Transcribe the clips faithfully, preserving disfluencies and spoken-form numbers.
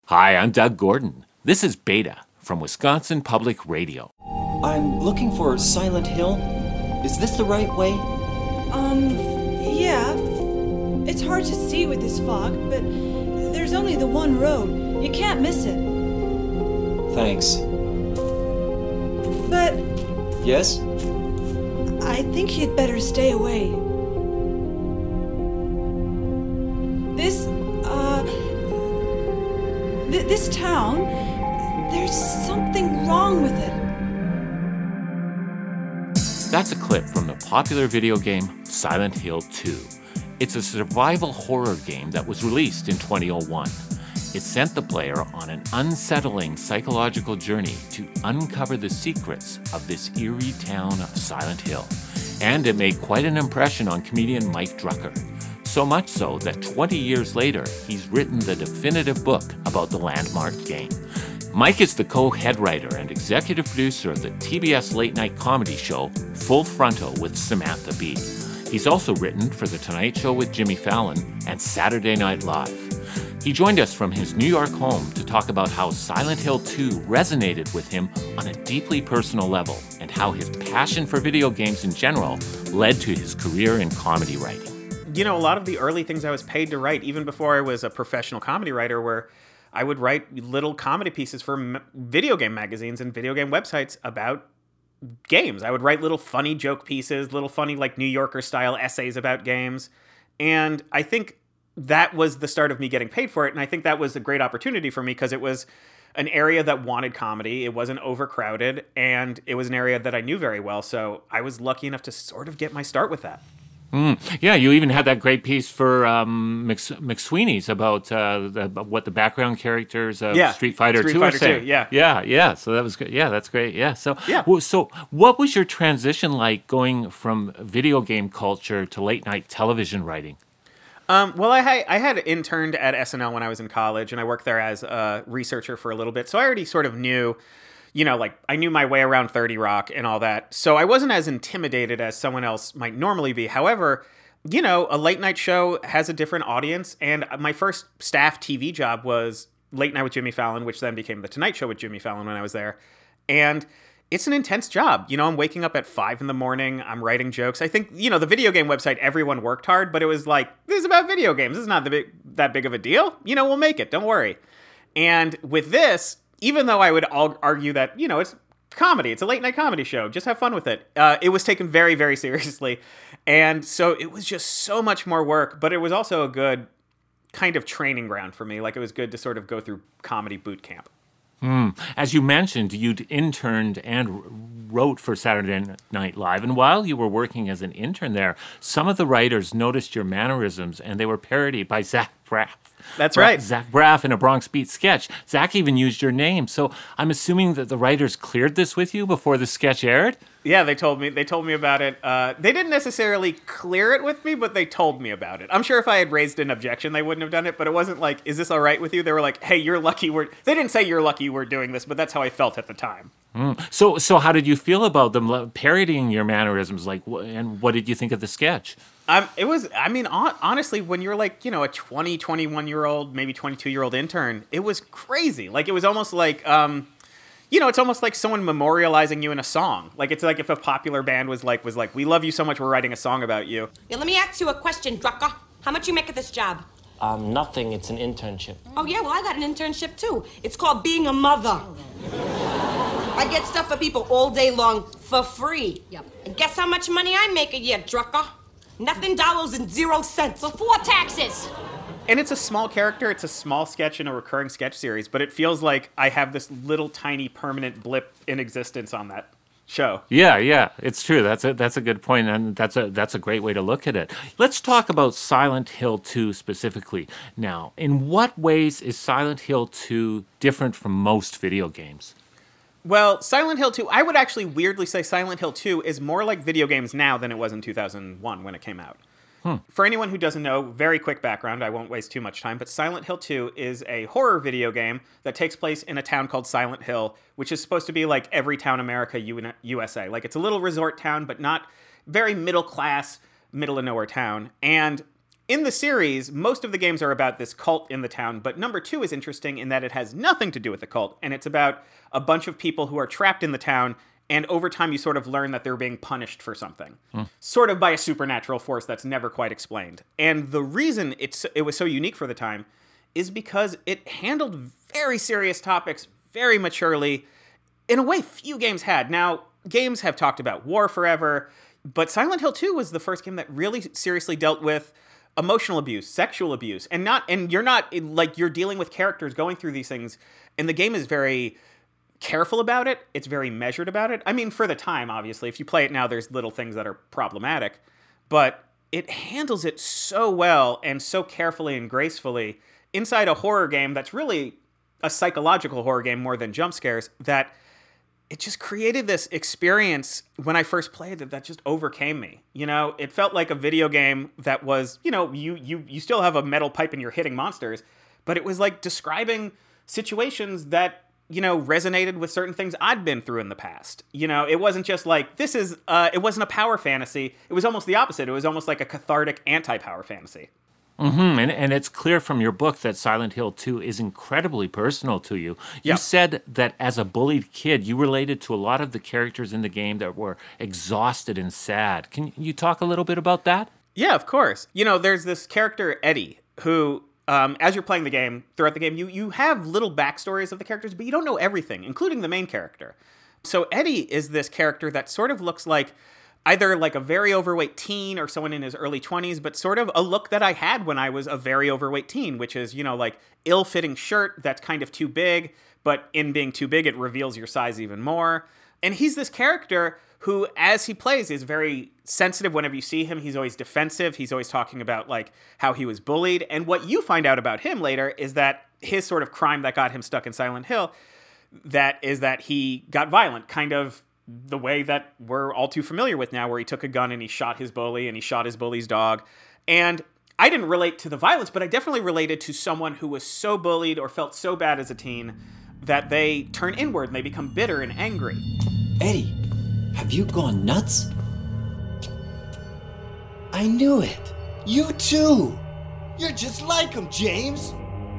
Hi, I'm Doug Gordon. This is Beta from Wisconsin Public Radio. I'm looking for Silent Hill. Is this the right way? Um, yeah. It's hard to see with this fog, but there's only the one road. You can't miss it. Thanks. But... Yes? I think you'd better stay away. This, uh... Th- this town, there's something wrong with it. That's a clip from the popular video game Silent Hill two. It's a survival horror game that was released in twenty oh one. It sent the player on an unsettling psychological journey to uncover the secrets of this eerie town of Silent Hill. And it made quite an impression on comedian Mike Drucker. So much so that twenty years later, he's written the definitive book about the landmark game. Mike is the co-head writer and executive producer of the T B S late-night comedy show Full Frontal with Samantha Bee. He's also written for The Tonight Show with Jimmy Fallon and Saturday Night Live. He joined us from his New York home to talk about how Silent Hill two resonated with him on a deeply personal level and how his passion for video games in general led to his career in comedy writing. You know, a lot of the early things I was paid to write, even before I was a professional comedy writer, were I would write little comedy pieces for m- video game magazines and video game websites about games. I would write little funny joke pieces, little funny like New Yorker style essays about games. And I think that was the start of me getting paid for it. And I think that was a great opportunity for me because it was an area that wanted comedy. It wasn't overcrowded, and it was an area that I knew very well. So I was lucky enough to sort of get my start with that. Mm. Yeah, you even had that great piece for um, Mc, McSweeney's about uh, the, what the background characters of yeah. Street Fighter Street two Fighter are saying. two, yeah, yeah, yeah. So that was good. Yeah, that's great. Yeah. So, yeah. Well, so what was your transition like going from video game culture to late night television writing? Um, well, I, I had interned at S N L when I was in college, and I worked there as a researcher for a little bit. So I already sort of knew. You know, like, I knew my way around thirty Rock and all that. So I wasn't as intimidated as someone else might normally be. However, you know, a late night show has a different audience. And my first staff T V job was Late Night with Jimmy Fallon, which then became The Tonight Show with Jimmy Fallon when I was there. And it's an intense job. You know, I'm waking up at five in the morning. I'm writing jokes. I think, you know, the video game website, everyone worked hard, but it was like, this is about video games. This is not the big, that big of a deal. You know, we'll make it. Don't worry. And with this, even though I would argue that, you know, it's comedy, it's a late night comedy show, just have fun with it. Uh, it was taken very, very seriously. And so it was just so much more work, but it was also a good kind of training ground for me. Like, it was good to sort of go through comedy boot camp. Mm. As you mentioned, you'd interned and wrote for Saturday Night Live. And while you were working as an intern there, some of the writers noticed your mannerisms and they were parodied by Zach Braff. That's Bra- right. Zach Braff in a Bronx Beat sketch. Zach even used your name. So I'm assuming that the writers cleared this with you before the sketch aired? Yeah, they told me. They told me about it. Uh, they didn't necessarily clear it with me, but they told me about it. I'm sure if I had raised an objection, they wouldn't have done it. But it wasn't like, "Is this all right with you?" They were like, "Hey, you're lucky we're." They didn't say you're lucky we're doing this, but that's how I felt at the time. Mm. So, so how did you feel about them parodying your mannerisms? Like, wh- and what did you think of the sketch? Um, it was. I mean, on, honestly, when you're like, you know, a twenty, twenty-one year old, maybe twenty-two year old intern, it was crazy. Like, it was almost like. Um, You know, it's almost like someone memorializing you in a song. Like, it's like if a popular band was like, was like, "We love you so much, we're writing a song about you." Yeah, let me ask you a question, Drucker. How much you make at this job? Um, nothing. It's an internship. Oh, yeah, well, I got an internship, too. It's called being a mother. I get stuff for people all day long for free. Yep. And guess how much money I make a year, Drucker? Nothing dollars and zero cents. Before taxes. And it's a small character, it's a small sketch in a recurring sketch series, but it feels like I have this little tiny permanent blip in existence on that show. Yeah, yeah, it's true. That's a that's a good point, and that's a that's a great way to look at it. Let's talk about Silent Hill two specifically. Now, in what ways is Silent Hill two different from most video games? Well, Silent Hill two, I would actually weirdly say Silent Hill two is more like video games now than it was in two thousand one when it came out. Hmm. For anyone who doesn't know, very quick background, I won't waste too much time, but Silent Hill two is a horror video game that takes place in a town called Silent Hill, which is supposed to be like every town America, U S A. Like, it's a little resort town, but not very middle class, middle of nowhere town. And in the series, most of the games are about this cult in the town, but number two is interesting in that it has nothing to do with the cult, and it's about a bunch of people who are trapped in the town, and over time you sort of learn that they're being punished for something, hmm. sort of by a supernatural force that's never quite explained. And the reason it's it was so unique for the time is because it handled very serious topics very maturely, in a way few games had. Now, games have talked about war forever, but Silent Hill two was the first game that really seriously dealt with emotional abuse, sexual abuse, and not, and you're not, like, you're dealing with characters going through these things, and the game is very careful about it. It's very measured about it. I mean, for the time, obviously. If you play it now, there's little things that are problematic, but it handles it so well and so carefully and gracefully inside a horror game that's really a psychological horror game more than jump scares, that it just created this experience when I first played it that just overcame me. You know, it felt like a video game that was, you know, you you you still have a metal pipe and you're hitting monsters, but it was like describing situations that, you know, resonated with certain things I'd been through in the past. You know, it wasn't just like, this is, uh, it wasn't a power fantasy. It was almost the opposite. It was almost like a cathartic anti-power fantasy. Mm-hmm. And, and it's clear from your book that Silent Hill two is incredibly personal to you. You yep. said that as a bullied kid, you related to a lot of the characters in the game that were exhausted and sad. Can you talk a little bit about that? Yeah, of course. You know, there's this character, Eddie, who, um, as you're playing the game, throughout the game, you, you have little backstories of the characters, but you don't know everything, including the main character. So Eddie is this character that sort of looks like either like a very overweight teen or someone in his early twenties, but sort of a look that I had when I was a very overweight teen, which is, you know, like ill-fitting shirt that's kind of too big, but in being too big, it reveals your size even more. And he's this character who, as he plays, is very sensitive. Whenever you see him, he's always defensive. He's always talking about like how he was bullied. And what you find out about him later is that his sort of crime that got him stuck in Silent Hill, that is that he got violent, kind of the way that we're all too familiar with now, where he took a gun and he shot his bully and he shot his bully's dog. And I didn't relate to the violence, but I definitely related to someone who was so bullied or felt so bad as a teen that they turn inward and they become bitter and angry. Eddie, have you gone nuts? I knew it. You too. You're just like him, James.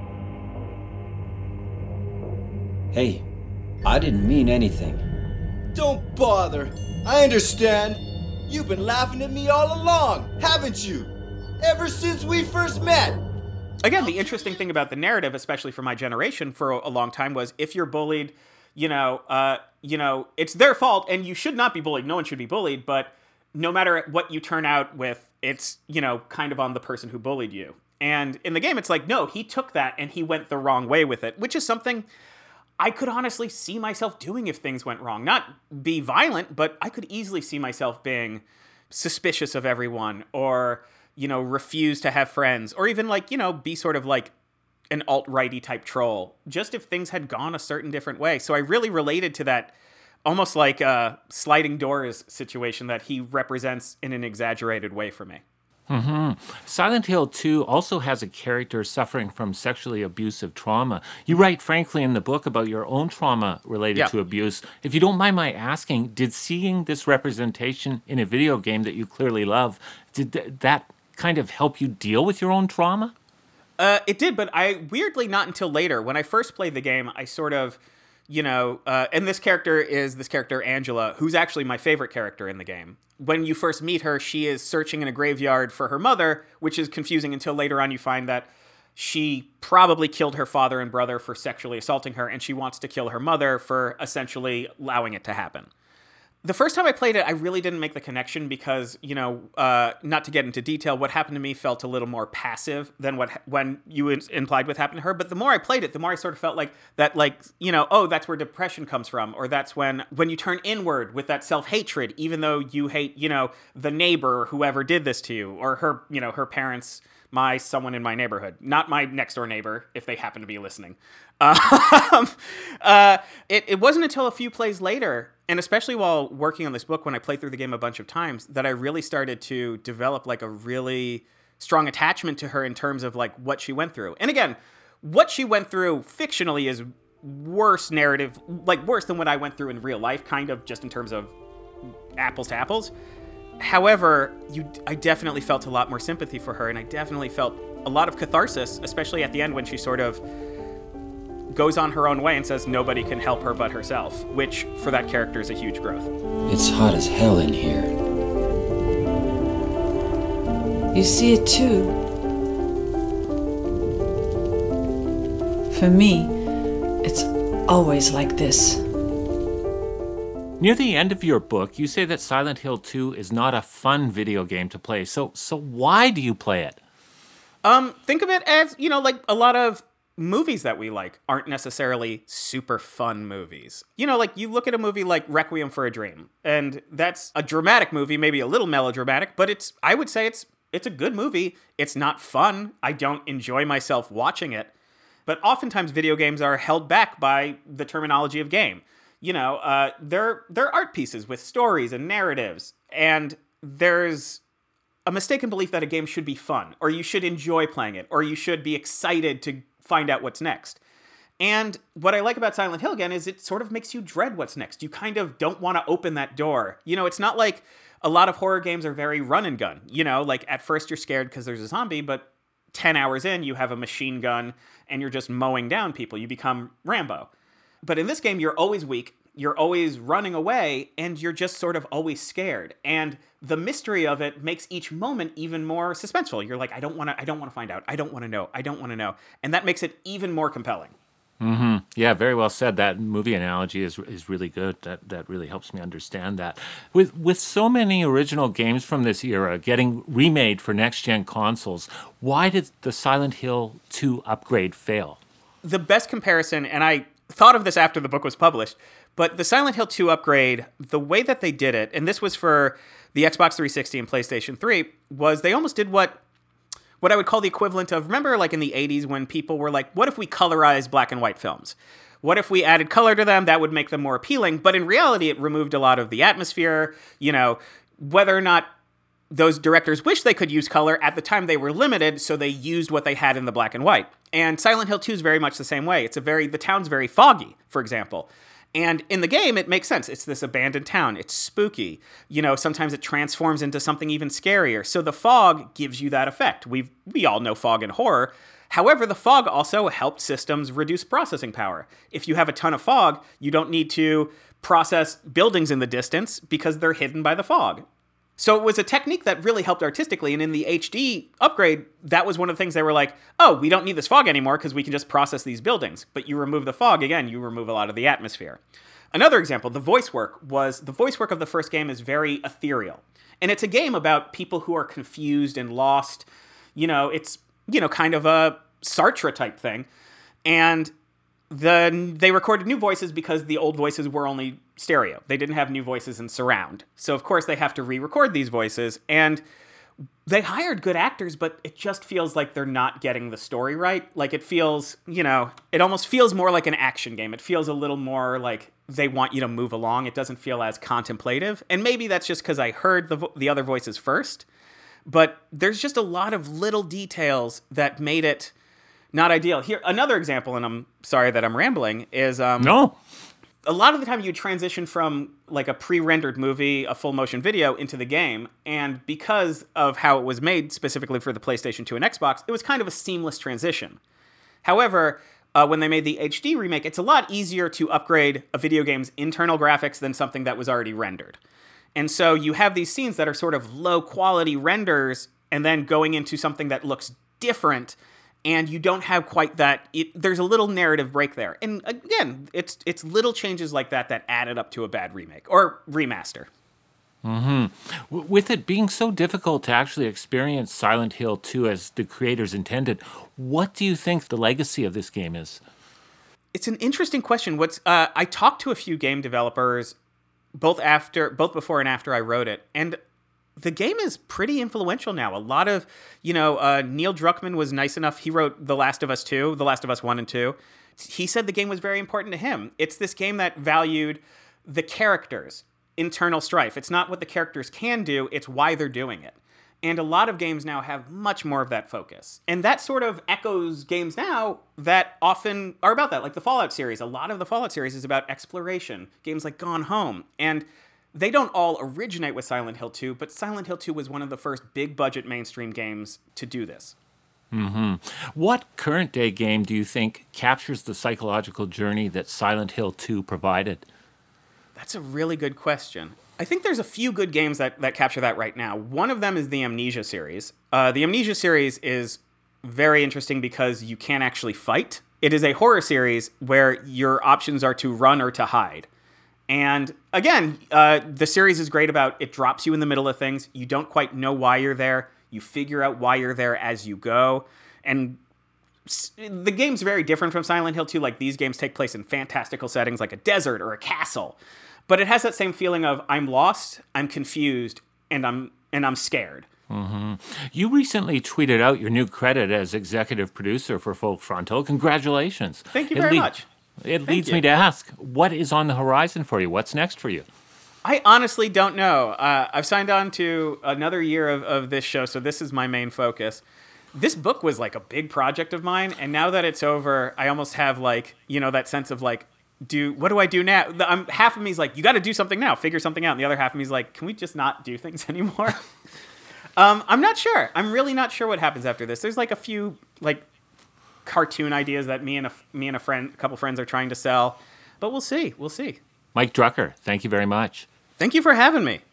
Hey, I didn't mean anything. Don't bother. I understand. You've been laughing at me all along, haven't you? Ever since we first met. Again, the interesting thing about the narrative, especially for my generation for a long time, was if you're bullied, you know, uh, you know, it's their fault and you should not be bullied. No one should be bullied, but no matter what you turn out with, it's, you know, kind of on the person who bullied you. And in the game, it's like, no, he took that and he went the wrong way with it, which is something I could honestly see myself doing if things went wrong. Not be violent, but I could easily see myself being suspicious of everyone, or, you know, refuse to have friends, or even like, you know, be sort of like an alt-righty type troll, just if things had gone a certain different way. So I really related to that, almost like a sliding doors situation that he represents in an exaggerated way for me. Mm-hmm. Silent Hill two also has a character suffering from sexually abusive trauma. You write frankly in the book about your own trauma related yeah. to abuse. If you don't mind my asking, did seeing this representation in a video game that you clearly love, did th- that kind of help you deal with your own trauma? Uh, it did, but I weirdly not until later. When I first played the game, I sort of, you know, uh, and this character is this character Angela, who's actually my favorite character in the game. When you first meet her, she is searching in a graveyard for her mother, which is confusing until later on you find that she probably killed her father and brother for sexually assaulting her, and she wants to kill her mother for essentially allowing it to happen. The first time I played it, I really didn't make the connection because, you know, uh, not to get into detail, what happened to me felt a little more passive than what when you implied what happened to her. But the more I played it, the more I sort of felt like that, like, you know, oh, that's where depression comes from. Or that's when when you turn inward with that self-hatred, even though you hate, you know, the neighbor, whoever did this to you, or her, you know, her parents, my someone in my neighborhood, not my next door neighbor, if they happen to be listening. Um, uh, it, it wasn't until a few plays later, and especially while working on this book, when I played through the game a bunch of times, that I really started to develop like a really strong attachment to her in terms of like what she went through. And again, what she went through fictionally is worse narrative, like worse than what I went through in real life, kind of just in terms of apples to apples. However, you, I definitely felt a lot more sympathy for her, and I definitely felt a lot of catharsis, especially at the end when she sort of goes on her own way and says nobody can help her but herself, which for that character is a huge growth. It's hot as hell in here. You see it too. For me, it's always like this. Near the end of your book, you say that Silent Hill two is not a fun video game to play. So, so why do you play it? Um, think of it as, you know, like a lot of movies that we like aren't necessarily super fun movies. You know, like you look at a movie like Requiem for a Dream, and that's a dramatic movie, maybe a little melodramatic, but it's, I would say it's, it's a good movie. It's not fun. I don't enjoy myself watching it. But oftentimes video games are held back by the terminology of game. You know, uh, they're, they're art pieces with stories and narratives, and there's a mistaken belief that a game should be fun, or you should enjoy playing it, or you should be excited to find out what's next. And what I like about Silent Hill, again, is it sort of makes you dread what's next. You kind of don't want to open that door. You know, it's not like a lot of horror games are very run and gun. You know, like at first you're scared because there's a zombie, but ten hours in, you have a machine gun and you're just mowing down people. You become Rambo. But in this game, you're always weak, you're always running away, and you're just sort of always scared. And the mystery of it makes each moment even more suspenseful. You're like, I don't want to, I don't want to find out. I don't want to know. I don't want to know. And that makes it even more compelling. Mm-hmm. Yeah, very well said. That movie analogy is is really good. That that really helps me understand that. With with so many original games from this era getting remade for next-gen consoles, why did the Silent Hill two upgrade fail? The best comparison, and I thought of this after the book was published, but the Silent Hill two upgrade, the way that they did it, and this was for the Xbox three sixty and PlayStation three, was they almost did what what I would call the equivalent of, remember like in the eighties when people were like, what if we colorized black and white films? What if we added color to them? That would make them more appealing. But in reality, it removed a lot of the atmosphere. You know, whether or not those directors wish they could use color, at the time they were limited, so they used what they had in the black and white. And Silent Hill two is very much the same way. It's a very, the town's very foggy, for example. And in the game, it makes sense. It's this abandoned town. It's spooky. You know, sometimes it transforms into something even scarier. So the fog gives you that effect. We we all know fog in horror. However, the fog also helped systems reduce processing power. If you have a ton of fog, you don't need to process buildings in the distance because they're hidden by the fog. So it was a technique that really helped artistically, and in the H D upgrade, that was one of the things they were like, oh, we don't need this fog anymore because we can just process these buildings. But you remove the fog, again, you remove a lot of the atmosphere. Another example, the voice work was, the voice work of the first game is very ethereal. And it's a game about people who are confused and lost. You know, it's, you know, kind of a Sartre type thing. And then they recorded new voices because the old voices were only stereo. They didn't have new voices in surround. So, of course, they have to re-record these voices. And they hired good actors, but it just feels like they're not getting the story right. Like, it feels, you know, it almost feels more like an action game. It feels a little more like they want you to move along. It doesn't feel as contemplative. And maybe that's just because I heard the vo- the other voices first. But there's just a lot of little details that made it not ideal. Here, another example, and I'm sorry that I'm rambling, is um, No. a lot of the time you transition from like a pre-rendered movie, a full motion video, into the game, and because of how it was made specifically for the PlayStation two and Xbox, it was kind of a seamless transition. However, uh, when they made the H D remake, it's a lot easier to upgrade a video game's internal graphics than something that was already rendered. And so you have these scenes that are sort of low quality renders and then going into something that looks different, and you don't have quite that, it, there's a little narrative break there. And again, it's it's little changes like that that added up to a bad remake or remaster. Mm-hmm. W- with it being so difficult to actually experience Silent Hill two as the creators intended, what do you think the legacy of this game is? It's an interesting question. What's uh, I talked to a few game developers both after, both before and after I wrote it, and the game is pretty influential now. A lot of, you know, uh, Neil Druckmann was nice enough. He wrote The Last of Us two, The Last of Us one and two. He said the game was very important to him. It's this game that valued the characters' internal strife. It's not what the characters can do, it's why they're doing it. And a lot of games now have much more of that focus. And that sort of echoes games now that often are about that, like the Fallout series. A lot of the Fallout series is about exploration. Games like Gone Home. And they don't all originate with Silent Hill two, but Silent Hill two was one of the first big-budget mainstream games to do this. Mm-hmm. What current-day game do you think captures the psychological journey that Silent Hill two provided? That's a really good question. I think there's a few good games that, that capture that right now. One of them is the Amnesia series. Uh, the Amnesia series is very interesting because you can't actually fight. It is a horror series where your options are to run or to hide. And again, uh, the series is great about it drops you in the middle of things. You don't quite know why you're there. You figure out why you're there as you go. And the game's very different from Silent Hill two. Like, these games take place in fantastical settings like a desert or a castle. But it has that same feeling of I'm lost, I'm confused, and I'm and I'm scared. Mm-hmm. You recently tweeted out your new credit as executive producer for Full Frontal. Congratulations. Thank you it very le- much. It Thank leads you. me to ask, what is on the horizon for you? What's next for you? I honestly don't know. Uh, I've signed on to another year of, of this show, so this is my main focus. This book was like a big project of mine, and now that it's over, I almost have like, you know, that sense of like, do what do I do now? The, I'm, half of me is like, you got to do something now, figure something out. And the other half of me is like, can we just not do things anymore? um, I'm not sure. I'm really not sure what happens after this. There's like a few like cartoon ideas that me and a me and a friend, a couple friends, are trying to sell, but we'll see. We'll see. Mike Drucker, thank you very much. Thank you for having me.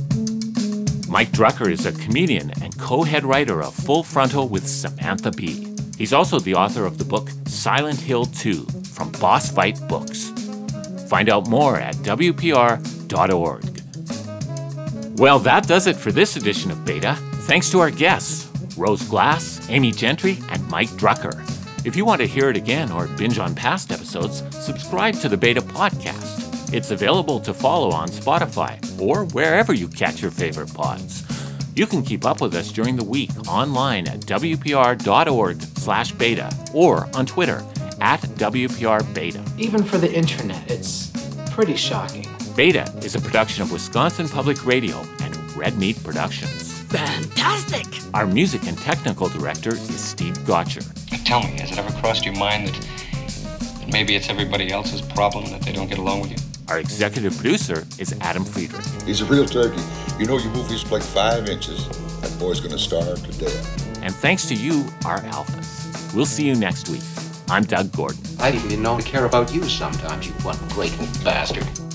Mike Drucker is a comedian and co-head writer of Full Frontal with Samantha Bee. He's also the author of the book Silent Hill two from Boss Fight Books. Find out more at W P R dot org. Well, that does it for this edition of Beta. Thanks to our guests, Rose Glass, Amy Gentry, and Mike Drucker. If you want to hear it again or binge on past episodes, subscribe to the Beta podcast. It's available to follow on Spotify or wherever you catch your favorite pods. You can keep up with us during the week online at W P R dot org slash beta or on Twitter at W P R Beta. Even for the internet, it's pretty shocking. Beta is a production of Wisconsin Public Radio and Red Meat Productions. Fantastic! Our music and technical director is Steve Gotcher. Tell me, has it ever crossed your mind that, that maybe it's everybody else's problem that they don't get along with you? Our executive producer is Adam Friedrich. He's a real turkey. You know, you move his like five inches, that boy's gonna starve to death. And thanks to you, our alphas. We'll see you next week. I'm Doug Gordon. I didn't even know to care about you sometimes, you ungrateful bastard.